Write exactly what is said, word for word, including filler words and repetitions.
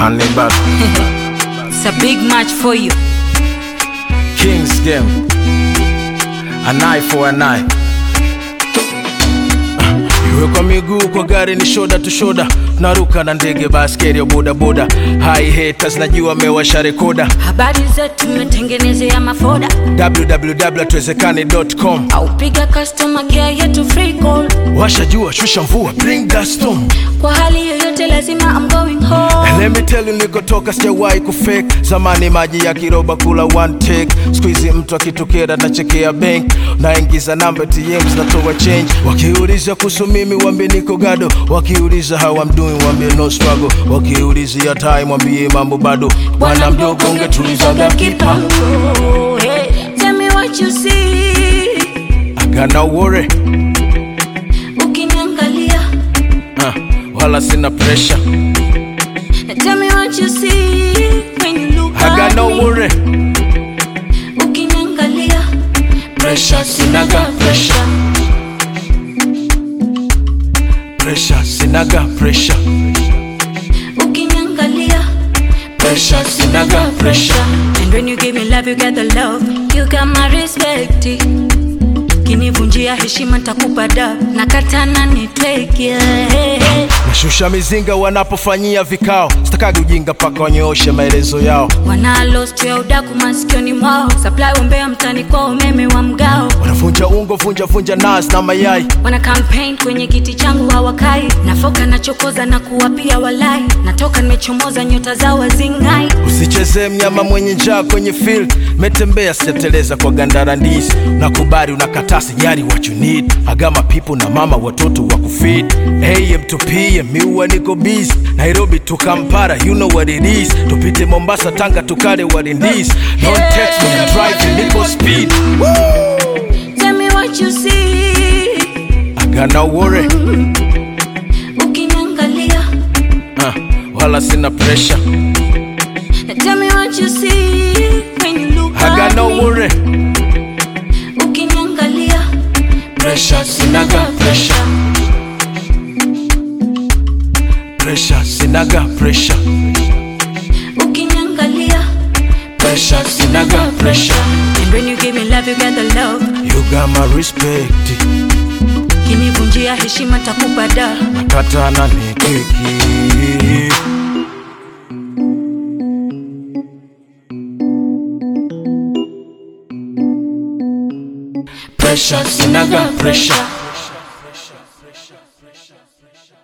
Hannibal. It's a big match for you. Kings game. An eye for an eye. Iwe kwa miguu kwa gari ni shoulder to shoulder. Naruka na ndege basketi ya boda boda. High haters najua mewasha rekoda. Habari zetu tumetengenezea mafoda. w w w dot tuwezekane dot com. Au piga customer care yetu free call. Washa jua, shusha mvua, bring that storm. Kwa hali yoyote lazima I'm going home. And let me tell you nilikotoka sijawahi kufake. Zamani maji ya kiroba kula one take. Squeeze mtu akitokea na chekea bank. Naingiza namba T Ms natoa change. Wakiuliza kuhusu mimi wambie niko gado. Wakiuliza how I'm doing wambie no struggle. Wakiuliza ya time wambie mambo bado. Bwana mdogo ungetuliza kipa. Hey, tell me what you see. I got no worry. Ukiniangalia uh, wala sina pressure. Tell me what you see when you look I got no worry. Ukiniangalia Pressure sinaga pressure. Pressure sinaga pressure. Ukiniangalia Pressure sinaga pressure. And when you give me love you get the love. You got my respect. Kinivunjia heshima nitakupa dab. Nakatana ni take yeah. Nashusha mizinga wanapofanyia vikao. Sitakagi ujinga paka wanyooshe maelezo yao. Wana lost ya udaku masikioni mwao. Supply umbea mtani kwa umeme wa mgao. Wanavunja ungo, vunja vunja nas na mayai. Wana campaign kwenye kiti changu hawakai. Nafoka na chokoza na kuwapia walai. Natoka nimechomoza nyota zao wazingai. Usicheze mnyama mwenye njaa kwenye field. Metembea sijateleza kwa gandara ndizi. Nakubali unakataa sijari what you need. I got my people na mama watoto wa kufeed. A M to P M miwa niko busy. Nairobi to Kampala you know what it is. Tupite Mombasa Tanga tukale what it is. Don't text me I'm driving niko speed. Woo! Tell me what you see. I got no worry. Ukiniangalia uh, wala sina pressure. Tell me what you see when you look I got no worry. Ukiniangalia Pressure sinaga pressure. Pressure sinaga pressure. Ukiniangalia Pressure sinaga pressure. And when you give me love you get the love. You got my respect. Kinivunjia heshima nitakupa da. Nakatana ni kiki. Pressure sinaga pressure.